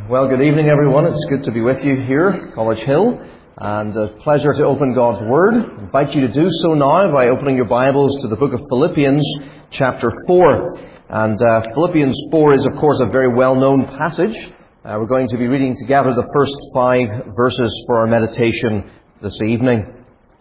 Well, good evening, everyone. It's good to be with you here at College Hill, and a pleasure to open God's Word. I invite you to do so now by opening your Bibles to the book of Philippians, chapter 4. And Philippians 4 is, of course, a very well-known passage. We're going to be reading together the first 5 verses for our meditation this evening.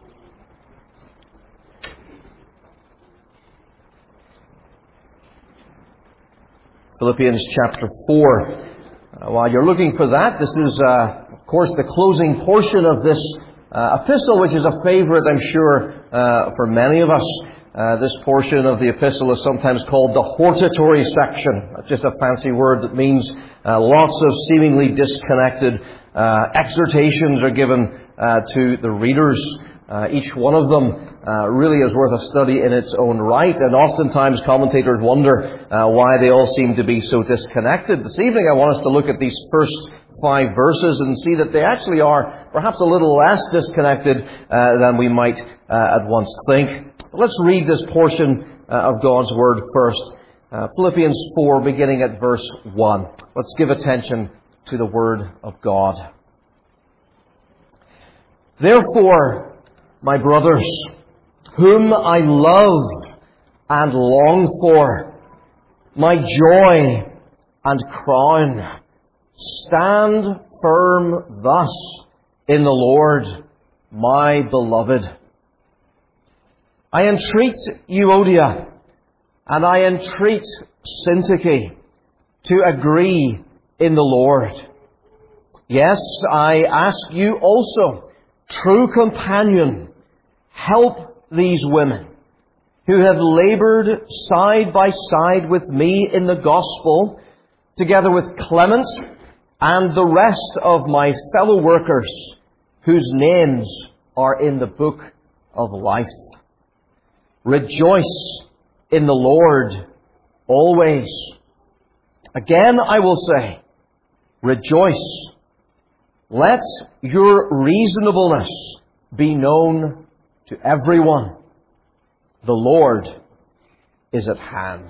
Philippians chapter 4. While you're looking for that, this is, of course, the closing portion of this epistle, which is a favorite, I'm sure, for many of us. This portion of the epistle is sometimes called the hortatory section. That's just a fancy word that means lots of seemingly disconnected exhortations are given to the readers. Each one of them really is worth a study in its own right, and oftentimes commentators wonder why they all seem to be so disconnected. This evening I want us to look at these first 5 verses and see that they actually are perhaps a little less disconnected than we might at once think. Let's read this portion of God's Word first. Philippians 4, beginning at verse 1. Let's give attention to the Word of God. Therefore, my brothers, whom I love and long for, my joy and crown, stand firm thus in the Lord, my beloved. I entreat Euodia and I entreat Syntyche to agree in the Lord. Yes, I ask you also, true companion, help these women who have labored side by side with me in the gospel, together with Clement and the rest of my fellow workers, whose names are in the book of life. Rejoice in the Lord always. Again, I will say, rejoice. Let your reasonableness be known to everyone. The Lord is at hand.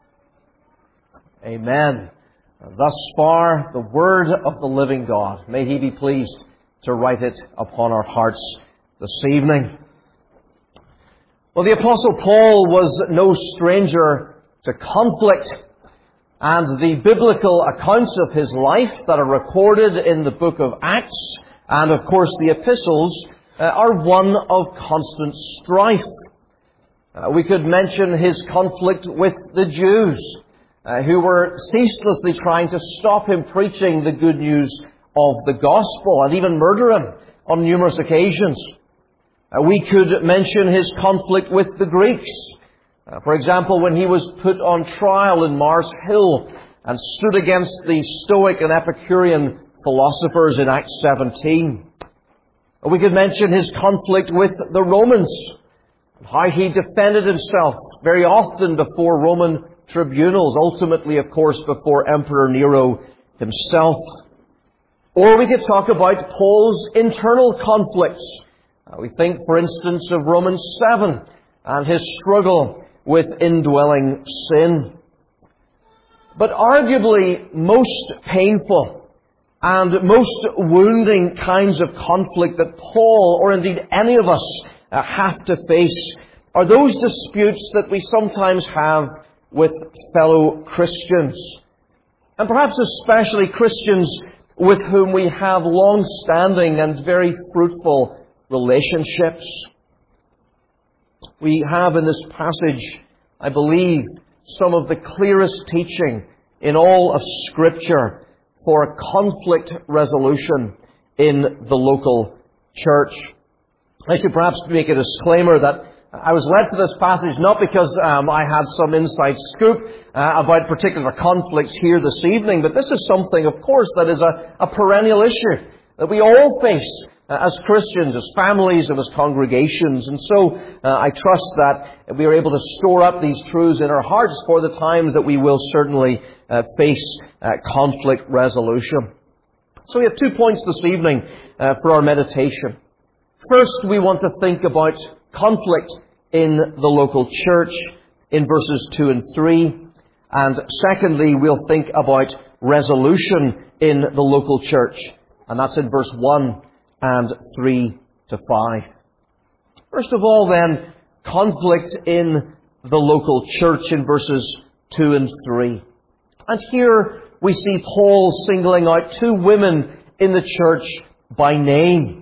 Amen. Thus far, the word of the living God. May He be pleased to write it upon our hearts this evening. Well, the Apostle Paul was no stranger to conflict, and the biblical accounts of his life that are recorded in the book of Acts, and of course the epistles, are one of constant strife. We could mention his conflict with the Jews, who were ceaselessly trying to stop him preaching the good news of the gospel and even murder him on numerous occasions. We could mention his conflict with the Greeks. For example, when he was put on trial in Mars Hill and stood against the Stoic and Epicurean philosophers in Acts 17. We could mention his conflict with the Romans, how he defended himself very often before Roman tribunals, ultimately, of course, before Emperor Nero himself. Or we could talk about Paul's internal conflicts. We think, for instance, of Romans 7 and his struggle with indwelling sin. But arguably most painful and most wounding kinds of conflict that Paul, or indeed any of us, have to face are those disputes that we sometimes have with fellow Christians. And perhaps especially Christians with whom we have long-standing and very fruitful relationships. We have in this passage, I believe, some of the clearest teaching in all of Scripture for conflict resolution in the local church. I should perhaps make a disclaimer that I was led to this passage not because I had some inside scoop about particular conflicts here this evening, but this is something, of course, that is a perennial issue that we all face as Christians, as families, and as congregations. And so I trust that we are able to store up these truths in our hearts for the times that we will certainly face conflict resolution. So we have 2 points this evening for our meditation. First, we want to think about conflict in the local church in verses 2 and 3. And secondly, we'll think about resolution in the local church. And that's in verse 1 and 3 to 5. First of all, then, conflict in the local church in verses 2 and 3. And here we see Paul singling out two women in the church by name,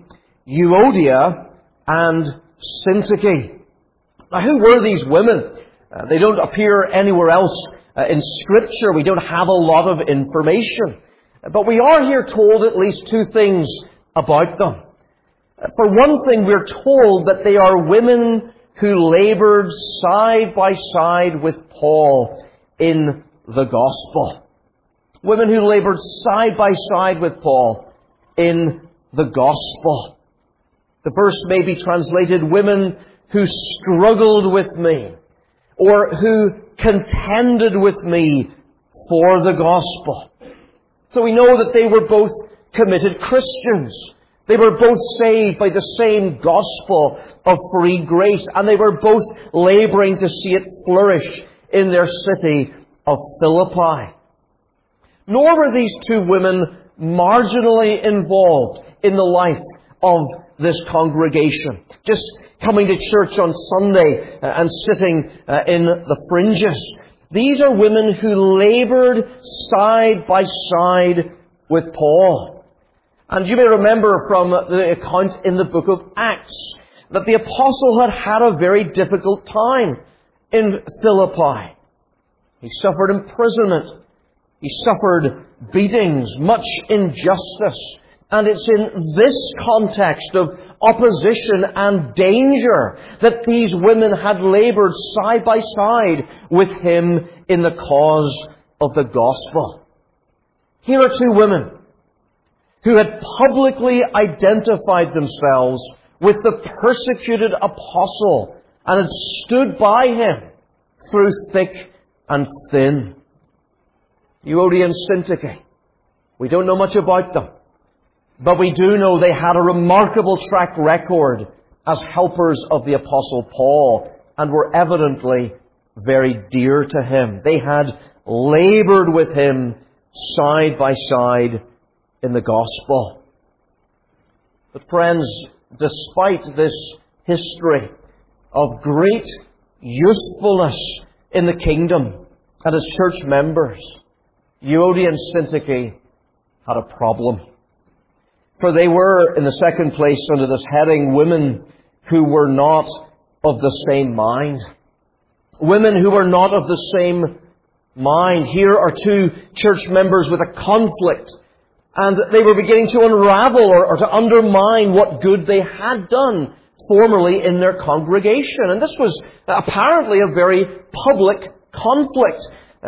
Euodia and Syntyche. Now, who were these women? They don't appear anywhere else in Scripture. We don't have a lot of information. But we are here told at least two things about them. For one thing, we're told that they are women who labored side by side with Paul in the gospel. Women who labored side by side with Paul in the gospel. The verse may be translated, women who struggled with me, or who contended with me for the gospel. So we know that they were both committed Christians. They were both saved by the same gospel of free grace, and they were both laboring to see it flourish in their city of Philippi. Nor were these two women marginally involved in the life of this congregation, just coming to church on Sunday and sitting in the fringes. These are women who labored side by side with Paul. And you may remember from the account in the book of Acts that the apostle had had a very difficult time in Philippi. He suffered imprisonment. He suffered beatings, much injustice. And it's in this context of opposition and danger that these women had labored side by side with him in the cause of the gospel. Here are two women who had publicly identified themselves with the persecuted apostle and had stood by him through thick and thin. Euodia and Syntyche. We don't know much about them, but we do know they had a remarkable track record as helpers of the Apostle Paul and were evidently very dear to him. They had labored with him side by side in the gospel. But friends, despite this history of great usefulness in the kingdom and as church members, Euodia and Syntyche had a problem. For they were, in the second place, under this heading, women who were not of the same mind. Women who were not of the same mind. Here are two church members with a conflict, and they were beginning to unravel or to undermine what good they had done formerly in their congregation. And this was apparently a very public conflict.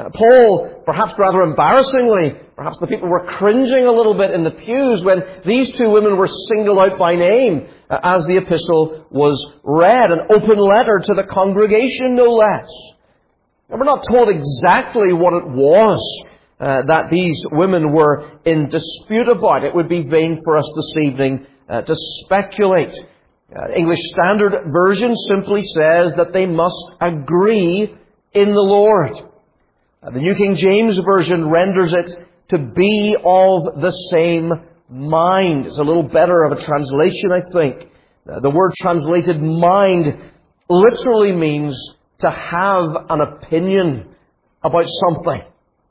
Paul, perhaps rather embarrassingly, perhaps the people were cringing a little bit in the pews when these two women were singled out by name as the epistle was read, an open letter to the congregation, no less. And we're not told exactly what it was that these women were in dispute about. It would be vain for us this evening to speculate. English Standard Version simply says that they must agree in the Lord. The New King James Version renders it to be of the same mind. It's a little better of a translation, I think. The word translated mind literally means to have an opinion about something.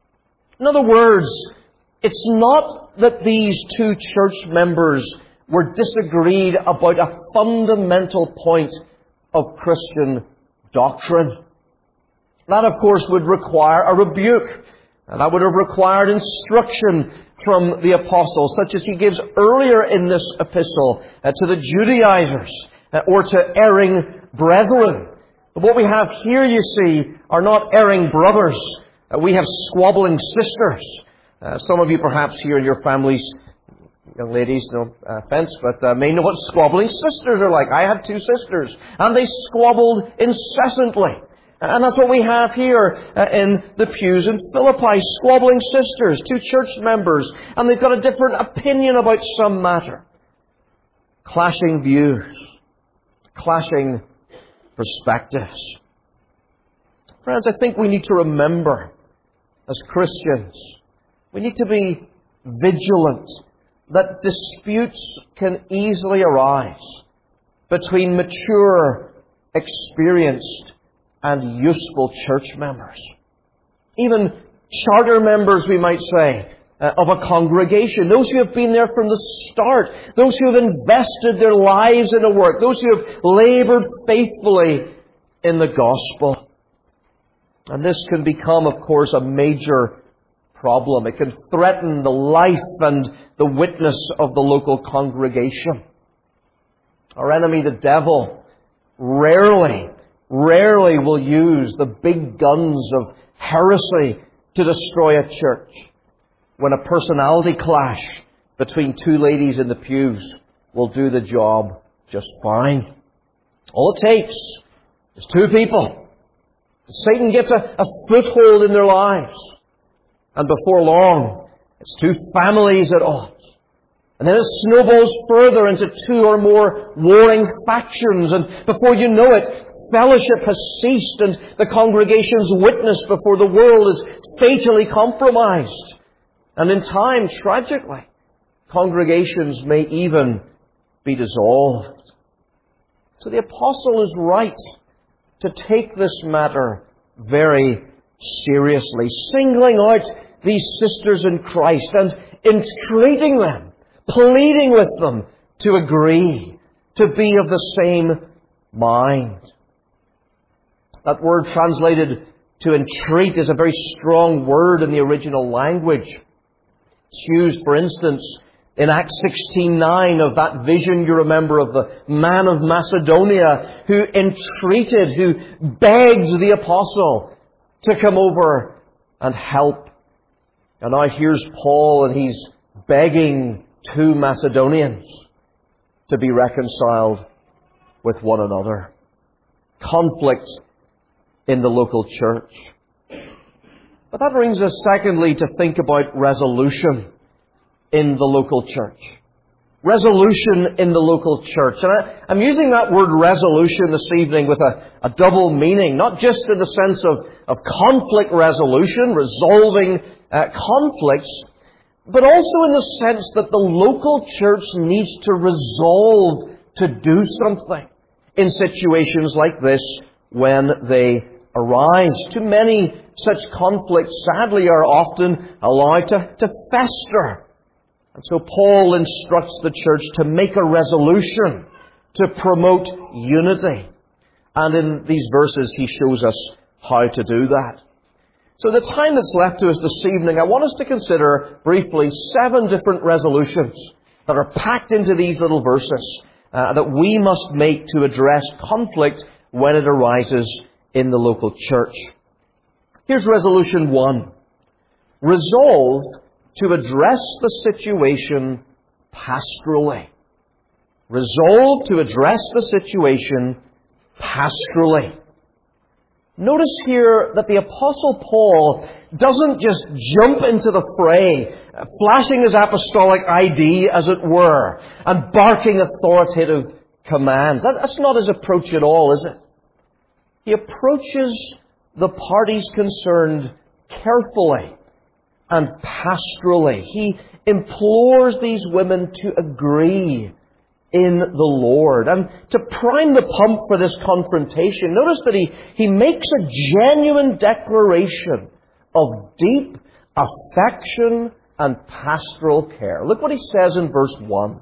In other words, it's not that these two church members were disagreed about a fundamental point of Christian doctrine. That, of course, would require a rebuke. And that would have required instruction from the apostle, such as he gives earlier in this epistle to the Judaizers or to erring brethren. But what we have here, you see, are not erring brothers. We have squabbling sisters. Some of you perhaps here in your families, young ladies, no offense, but may know what squabbling sisters are like. I had two sisters, and they squabbled incessantly. And that's what we have here in the pews in Philippi. Squabbling sisters, two church members, and they've got a different opinion about some matter. Clashing views. Clashing perspectives. Friends, I think we need to remember, as Christians, we need to be vigilant that disputes can easily arise between mature, experienced, and useful church members. Even charter members, we might say, of a congregation. Those who have been there from the start. Those who have invested their lives in a work. Those who have labored faithfully in the gospel. And this can become, of course, a major problem. It can threaten the life and the witness of the local congregation. Our enemy, the devil, rarely will use the big guns of heresy to destroy a church when a personality clash between two ladies in the pews will do the job just fine. All it takes is two people. Satan gets a foothold in their lives. And before long, it's two families at odds. And then it snowballs further into two or more warring factions. And before you know it, fellowship has ceased and the congregation's witness before the world is fatally compromised. And in time, tragically, congregations may even be dissolved. So the apostle is right to take this matter very seriously, singling out these sisters in Christ and entreating them, pleading with them to agree, to be of the same mind. That word translated to entreat is a very strong word in the original language. It's used, for instance, in Acts 16:9 of that vision, you remember, of the man of Macedonia who entreated, who begged the apostle to come over and help. And now here's Paul, and he's begging two Macedonians to be reconciled with one another. Conflict in the local church. But that brings us, secondly, to think about resolution in the local church. Resolution in the local church. And I'm using that word resolution this evening with a double meaning, not just in the sense of conflict resolution, resolving conflicts, but also in the sense that the local church needs to resolve to do something in situations like this when they arise. Too many such conflicts, sadly, are often allowed to fester. And so Paul instructs the church to make a resolution to promote unity. And in these verses, he shows us how to do that. So the time that's left to us this evening, I want us to consider briefly 7 different resolutions that are packed into these little verses that we must make to address conflict when it arises in the local church. Here's resolution 1. Resolve to address the situation pastorally. Resolve to address the situation pastorally. Notice here that the Apostle Paul doesn't just jump into the fray, flashing his apostolic ID, as it were, and barking authoritative commands. That's not his approach at all, is it? He approaches the parties concerned carefully and pastorally. He implores these women to agree in the Lord. And to prime the pump for this confrontation, notice that he makes a genuine declaration of deep affection and pastoral care. Look what he says in verse 1.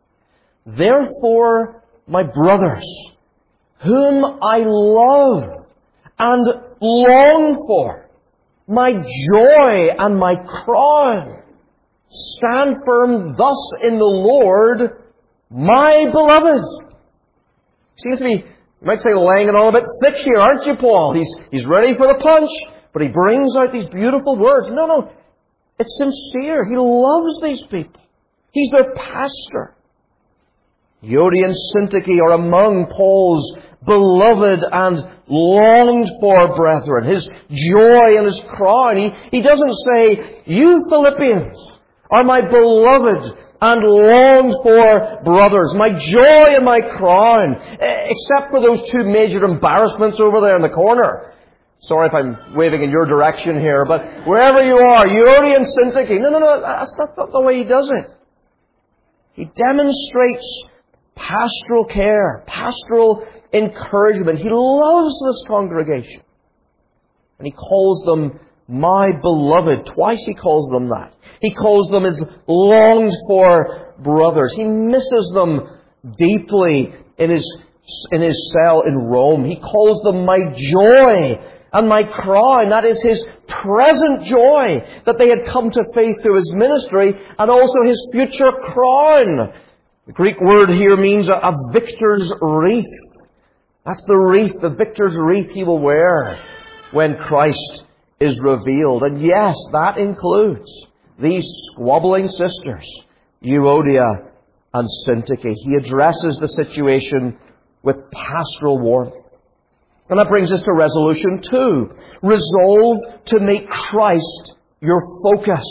Therefore, my brothers, whom I love and long for, my joy and my crown, stand firm thus in the Lord, my beloved. Seems to be, you might say, laying it all a bit thick here, aren't you, Paul? He's ready for the punch, but he brings out these beautiful words. No, it's sincere. He loves these people. He's their pastor. Euodia and Syntyche are among Paul's beloved and longed for brethren, his joy and his crown. He doesn't say, you Philippians are my beloved and longed for brothers, my joy and my crown, except for those 2 major embarrassments over there in the corner. Sorry if I'm waving in your direction here, but wherever you are, Euodia and Syntyche. No, that's not the way he does it. He demonstrates pastoral care, pastoral encouragement. He loves this congregation. And he calls them my beloved. Twice he calls them that. He calls them his longed for brothers. He misses them deeply in his cell in Rome. He calls them my joy and my crown. That is his present joy that they had come to faith through his ministry, and also his future crown. The Greek word here means a victor's wreath. That's the wreath, the victor's wreath he will wear when Christ is revealed. And yes, that includes these squabbling sisters, Euodia and Syntyche. He addresses the situation with pastoral warmth. And that brings us to resolution 2. Resolve to make Christ your focus.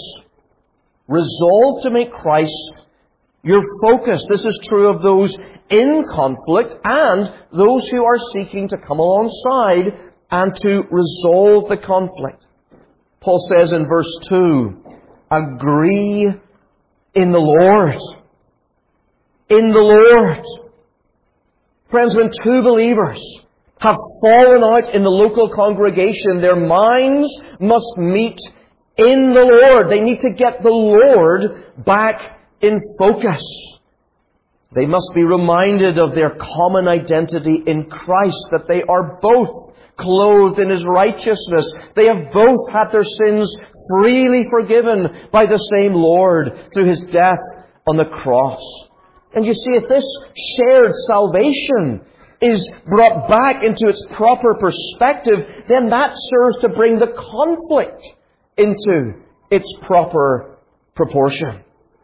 Resolve to make Christ your focus. This is true of those in conflict and those who are seeking to come alongside and to resolve the conflict. Paul says in verse 2, agree in the Lord. In the Lord. Friends, when two believers have fallen out in the local congregation, their minds must meet in the Lord. They need to get the Lord back in focus. They must be reminded of their common identity in Christ, that they are both clothed in His righteousness. They have both had their sins freely forgiven by the same Lord through His death on the cross. And you see, if this shared salvation is brought back into its proper perspective, then that serves to bring the conflict into its proper proportion.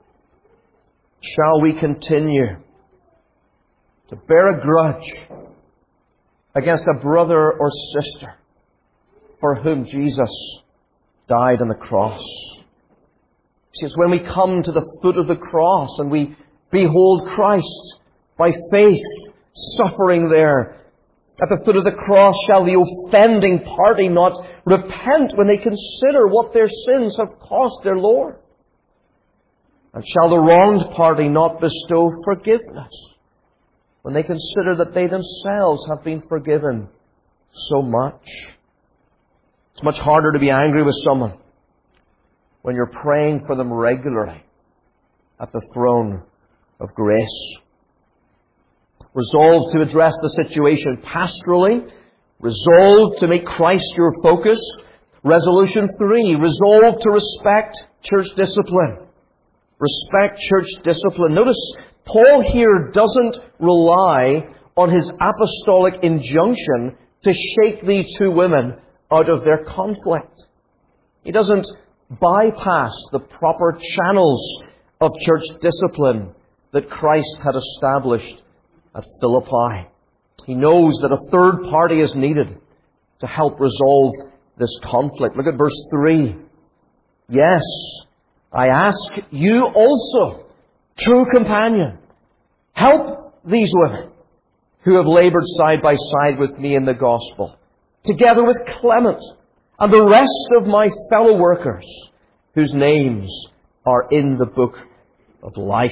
Shall we continue to bear a grudge against a brother or sister for whom Jesus died on the cross? See, it's when we come to the foot of the cross and we behold Christ by faith suffering there. At the foot of the cross shall the offending party not repent when they consider what their sins have cost their Lord. And shall the wronged party not bestow forgiveness when they consider that they themselves have been forgiven so much? It's much harder to be angry with someone when you're praying for them regularly at the throne of grace. Resolve to address the situation pastorally. Resolve to make Christ your focus. Resolution 3, resolve to respect church discipline. Respect church discipline. Notice, Paul here doesn't rely on his apostolic injunction to shake these two women out of their conflict. He doesn't bypass the proper channels of church discipline that Christ had established at Philippi. He knows that a third party is needed to help resolve this conflict. Look at verse 3. Yes, I ask you also, true companion, help these women who have labored side by side with me in the gospel, together with Clement and the rest of my fellow workers whose names are in the book of life.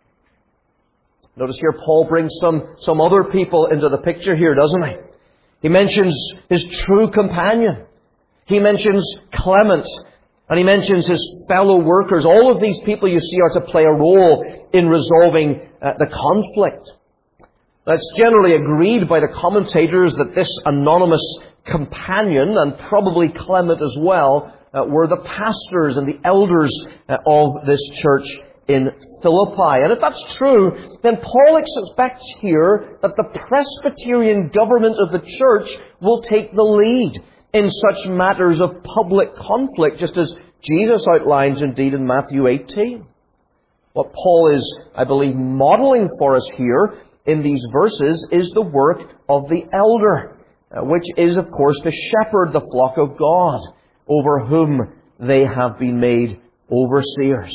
Notice here Paul brings some other people into the picture here, doesn't he? He mentions his true companion. He mentions Clement. And he mentions his fellow workers. All of these people, you see, are to play a role in resolving the conflict. That's generally agreed by the commentators that this anonymous companion, and probably Clement as well, were the pastors and the elders of this church in Philippi. And if that's true, then Paul expects here that the Presbyterian government of the church will take the lead in such matters of public conflict, just as Jesus outlines indeed in Matthew 18. What Paul is, I believe, modeling for us here in these verses is the work of the elder, which is, of course, to shepherd the flock of God over whom they have been made overseers.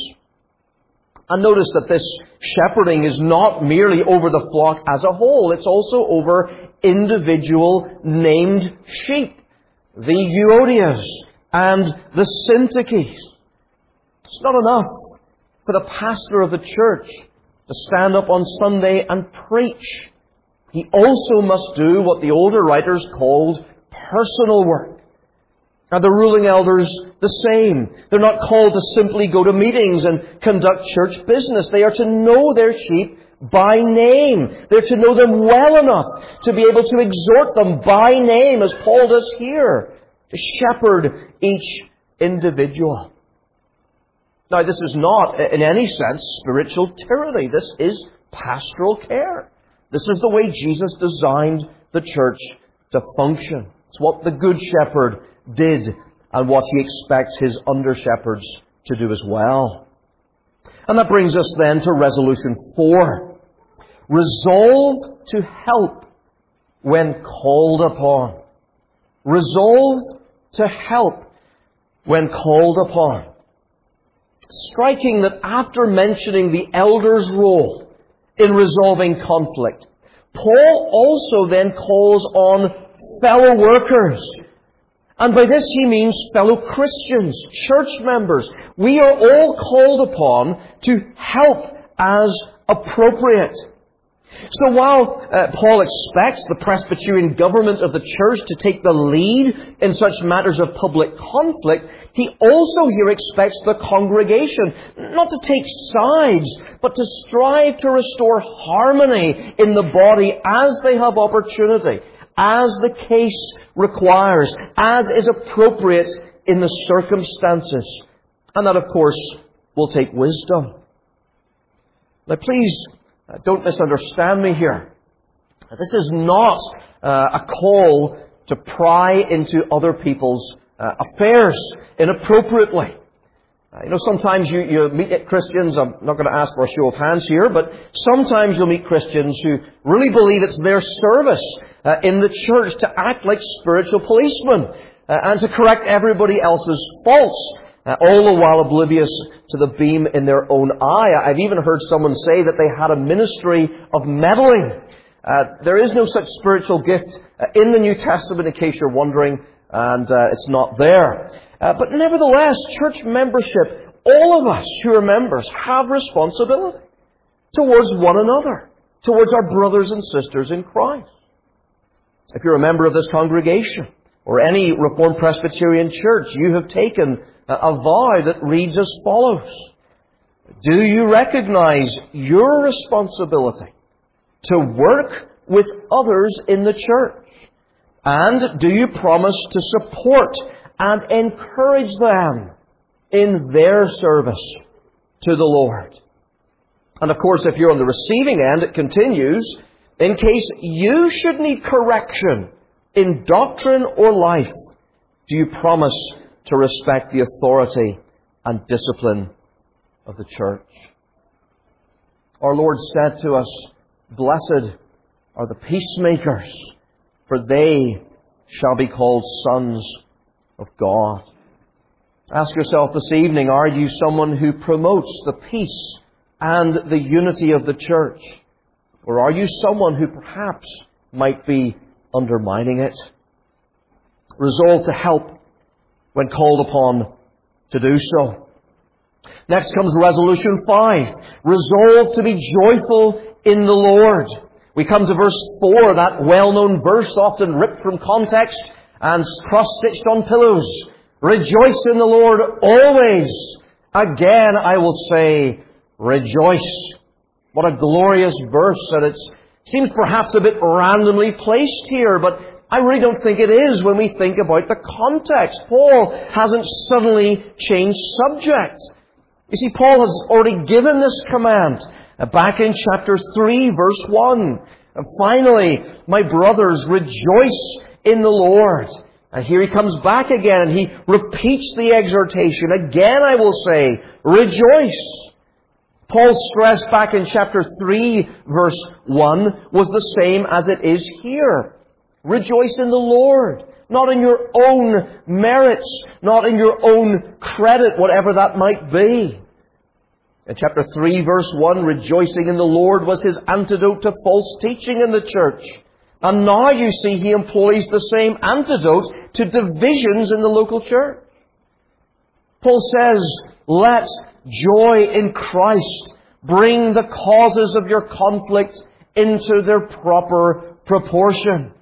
And notice that this shepherding is not merely over the flock as a whole. It's also over individual named sheep. the Euodias, and the Syntyches. It's not enough for the pastor of the church to stand up on Sunday and preach. He also must do what the older writers called personal work. And the ruling elders the same. They're not called to simply go to meetings and conduct church business. They are to know their sheep by name. They're to know them well enough to be able to exhort them by name, as Paul does here, to shepherd each individual. Now, this is not, in any sense, spiritual tyranny. This is pastoral care. This is the way Jesus designed the church to function. It's what the Good Shepherd did and what He expects His under-shepherds to do as well. And that brings us then to resolution 4. Resolve to help when called upon. Resolve to help when called upon. Striking that after mentioning the elder's role in resolving conflict, Paul also then calls on fellow workers. And by this he means fellow Christians, church members. We are all called upon to help as appropriate. So while Paul expects the Presbyterian government of the church to take the lead in such matters of public conflict, he also here expects the congregation not to take sides, but to strive to restore harmony in the body as they have opportunity, as the case requires, as is appropriate in the circumstances. And that, of course, will take wisdom. Now, please don't misunderstand me here. This is not a call to pry into other people's affairs inappropriately. Sometimes you meet Christians, I'm not going to ask for a show of hands here, but sometimes you'll meet Christians who really believe it's their service in the church to act like spiritual policemen and to correct everybody else's faults, all the while oblivious to the beam in their own eye. I've even heard someone say that they had a ministry of meddling. There is no such spiritual gift in the New Testament, in case you're wondering, and it's not there. But nevertheless, church membership, all of us who are members have responsibility towards one another, towards our brothers and sisters in Christ. If you're a member of this congregation or any Reformed Presbyterian church, you have taken a vow that reads as follows. Do you recognize your responsibility to work with others in the church? And do you promise to support and encourage them in their service to the Lord? And of course, if you're on the receiving end, it continues, in case you should need correction in doctrine or life, do you promise to respect the authority and discipline of the church? Our Lord said to us, blessed are the peacemakers, for they shall be called sons of God. Ask yourself this evening, are you someone who promotes the peace and the unity of the church? Or are you someone who perhaps might be undermining it? Resolve to help when called upon to do so. Next comes resolution 5. Resolve to be joyful in the Lord. We come to verse 4, that well-known verse, often ripped from context and cross-stitched on pillows. Rejoice in the Lord always. Again, I will say, rejoice. What a glorious verse, and it seems perhaps a bit randomly placed here, but I really don't think it is when we think about the context. Paul hasn't suddenly changed subject. You see, Paul has already given this command back in chapter 3, verse 1. And finally, my brothers, rejoice in the Lord. And here he comes back again and he repeats the exhortation. Again, I will say, rejoice. Paul's stress back in chapter 3, verse 1 was the same as it is here. Rejoice in the Lord, not in your own merits, not in your own credit, whatever that might be. In chapter 3, verse 1, rejoicing in the Lord was his antidote to false teaching in the church. And now you see he employs the same antidote to divisions in the local church. Paul says, let joy in Christ bring the causes of your conflict into their proper proportion.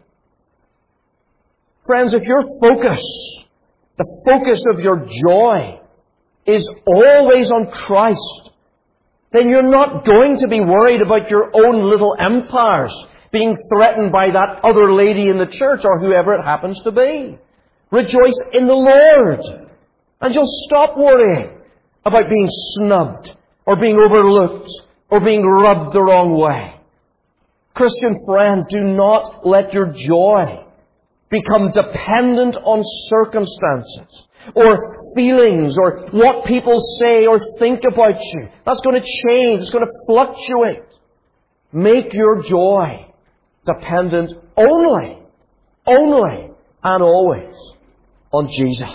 Friends, if your focus, the focus of your joy, is always on Christ, then you're not going to be worried about your own little empires being threatened by that other lady in the church or whoever it happens to be. Rejoice in the Lord. And you'll stop worrying about being snubbed or being overlooked or being rubbed the wrong way. Christian friend, do not let your joy become dependent on circumstances or feelings or what people say or think about you. That's going to change. It's going to fluctuate. Make your joy dependent only and always on Jesus.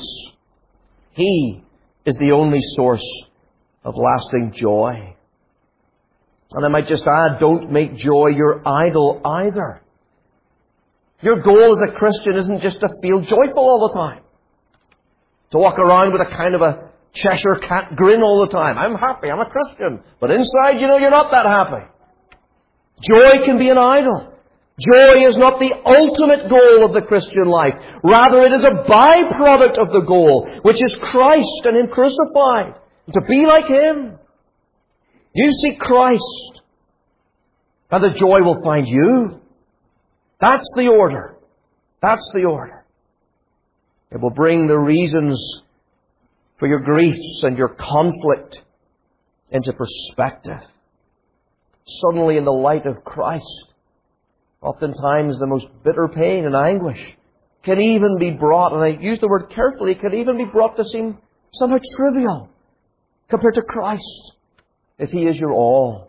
He is the only source of lasting joy. And I might just add, don't make joy your idol either. Your goal as a Christian isn't just to feel joyful all the time. To walk around with a kind of a Cheshire cat grin all the time. I'm happy, I'm a Christian. But inside, you're not that happy. Joy can be an idol. Joy is not the ultimate goal of the Christian life. Rather, it is a byproduct of the goal, which is Christ and Him crucified. To be like Him. You seek Christ, and the joy will find you. That's the order. That's the order. It will bring the reasons for your griefs and your conflict into perspective. Suddenly, in the light of Christ, oftentimes the most bitter pain and anguish can even be brought, and I use the word carefully, can even be brought to seem somehow trivial compared to Christ, if He is your all.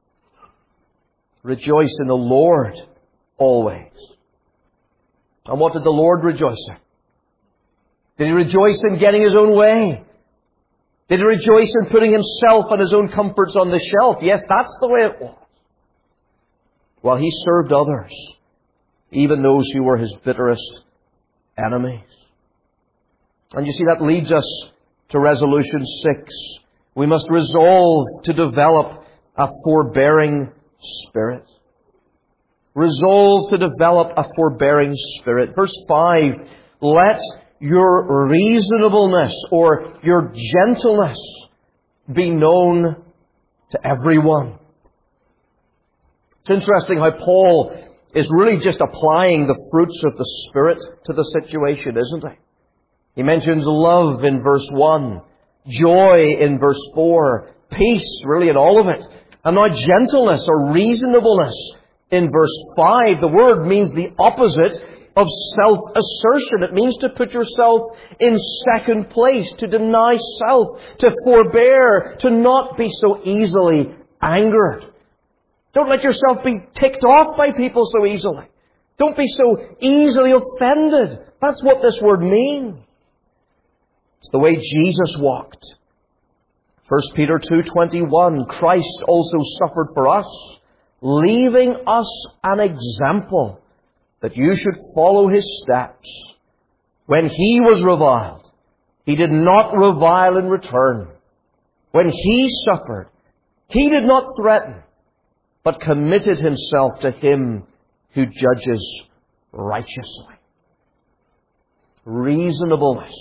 Rejoice in the Lord always. And what did the Lord rejoice in? Did He rejoice in getting His own way? Did He rejoice in putting Himself and His own comforts on the shelf? Yes, that's the way it was. While He served others, even those who were His bitterest enemies. And you see, that leads us to resolution 6. We must resolve to develop a forbearing spirit. Resolve to develop a forbearing spirit. Verse 5, let your reasonableness or your gentleness be known to everyone. It's interesting how Paul is really just applying the fruits of the Spirit to the situation, isn't he? He mentions love in verse 1, joy in verse 4, peace really in all of it, and now gentleness or reasonableness in verse 5. The word means the opposite of self-assertion. It means to put yourself in second place, to deny self, to forbear, to not be so easily angered. Don't let yourself be ticked off by people so easily. Don't be so easily offended. That's what this word means. It's the way Jesus walked. 1 Peter 2:21, Christ also suffered for us, leaving us an example that you should follow His steps. When He was reviled, He did not revile in return. When He suffered, He did not threaten, but committed Himself to Him who judges righteously. Reasonableness,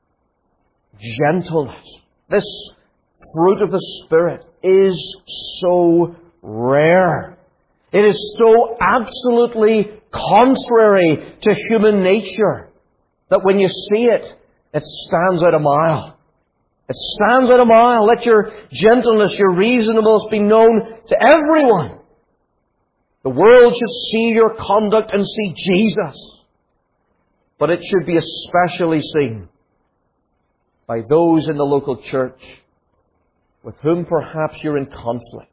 gentleness, this fruit of the Spirit is so rare. It is so absolutely contrary to human nature that when you see it, it stands out a mile. It stands out a mile. Let your gentleness, your reasonableness be known to everyone. The world should see your conduct and see Jesus. But it should be especially seen by those in the local church with whom perhaps you're in conflict.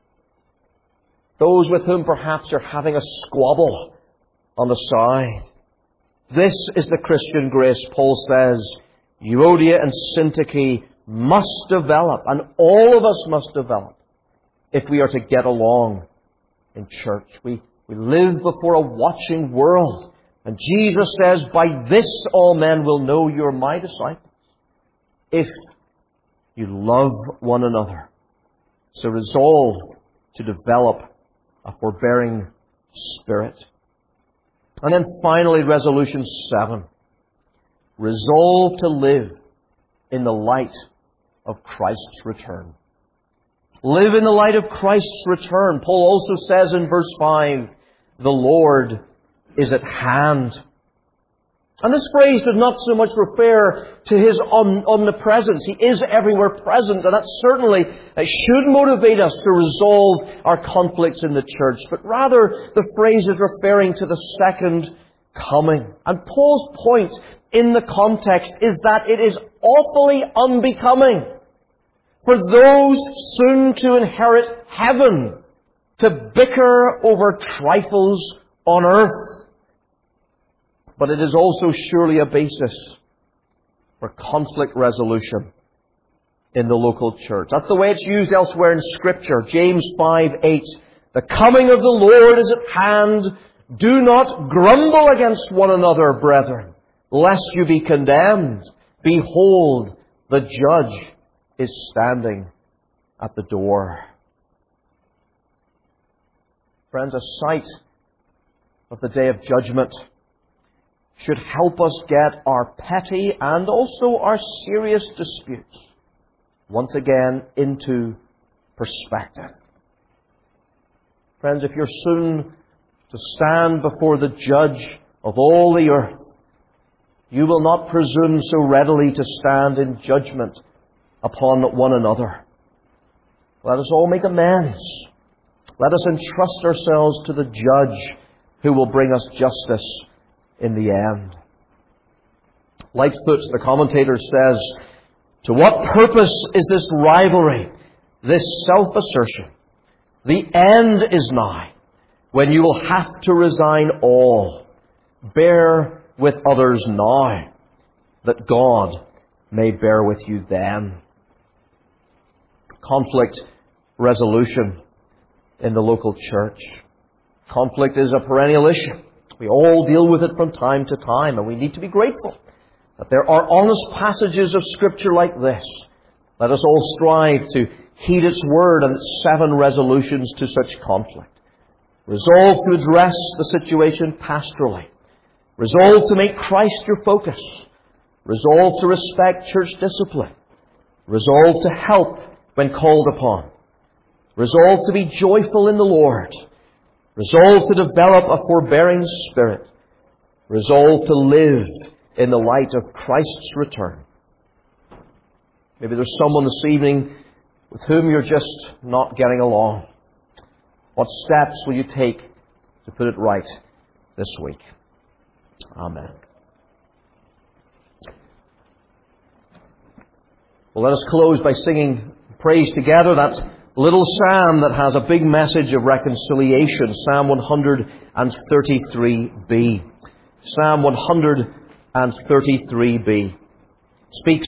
Those with whom perhaps you're having a squabble on the side. This is the Christian grace, Paul says. Euodia and Syntyche must develop, and all of us must develop, if we are to get along in church. We We live before a watching world. And Jesus says, by this all men will know you're my disciples, if you love one another. So resolve to develop a forbearing spirit. And then finally, resolution 7. Resolve to live in the light of Christ's return. Live in the light of Christ's return. Paul also says in verse 5, the Lord is at hand. And this phrase does not so much refer to His omnipresence. He is everywhere present, and that certainly should motivate us to resolve our conflicts in the church. But rather, the phrase is referring to the second coming. And Paul's point in the context is that it is awfully unbecoming for those soon to inherit heaven to bicker over trifles on earth. But it is also surely a basis for conflict resolution in the local church. That's the way it's used elsewhere in Scripture. James 5:8. The coming of the Lord is at hand. Do not grumble against one another, brethren, lest you be condemned. Behold, the judge is standing at the door. Friends, a sight of the day of judgment should help us get our petty and also our serious disputes once again into perspective. Friends, if you're soon to stand before the judge of all the earth, you will not presume so readily to stand in judgment upon one another. Let us all make amends. Let us entrust ourselves to the judge who will bring us justice in the end. Lightfoot, the commentator, says, to what purpose is this rivalry, this self-assertion? The end is nigh, when you will have to resign all. Bear with others now, that God may bear with you then. Conflict resolution in the local church. Conflict is a perennial issue. We all deal with it from time to time, and we need to be grateful that there are honest passages of Scripture like this. Let us all strive to heed its word and its 7 resolutions to such conflict. Resolve to address the situation pastorally. Resolve to make Christ your focus. Resolve to respect church discipline. Resolve to help when called upon. Resolve to be joyful in the Lord. Resolve to develop a forbearing spirit. Resolve to live in the light of Christ's return. Maybe there's someone this evening with whom you're just not getting along. What steps will you take to put it right this week? Amen. Well, let us close by singing praise together. That little psalm that has a big message of reconciliation, Psalm 133b. Psalm 133b speaks